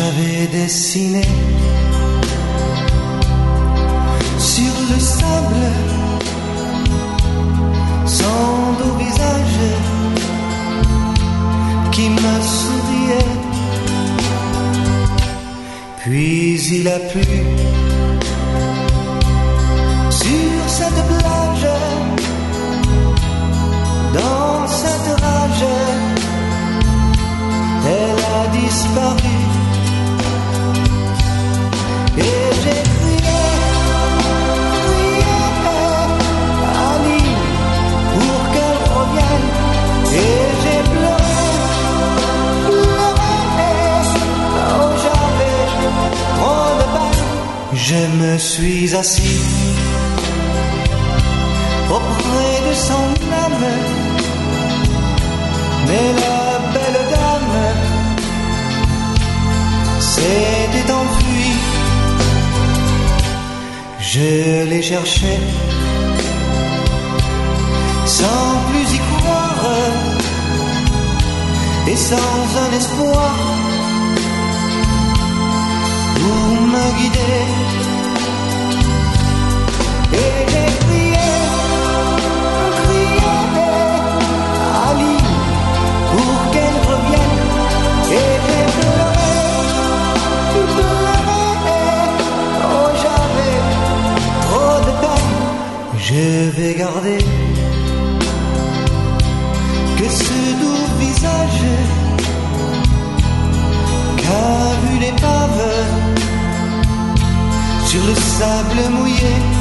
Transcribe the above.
j'avais dessiné sur le sable son doux visage qui me souriait. Puis il a plu sur cette plage, dans cette rage, elle a disparu. Et j'ai crié, crié, Ali, pour qu'elle revienne. Et j'ai pleuré, pleuré, oh j'avais trop de peine. Je me suis assis auprès de son âme, mais la belle dame s'était enfuie. Je l'ai cherchée sans plus y croire et sans un espoir pour me guider. Et j'ai crié, crié, Ali, pour qu'elle revienne. Et j'ai pleuré, pleuré, oh j'avais trop de peine. Je vais garder que ce doux visage qu'a vu l'épave sur le sable mouillé.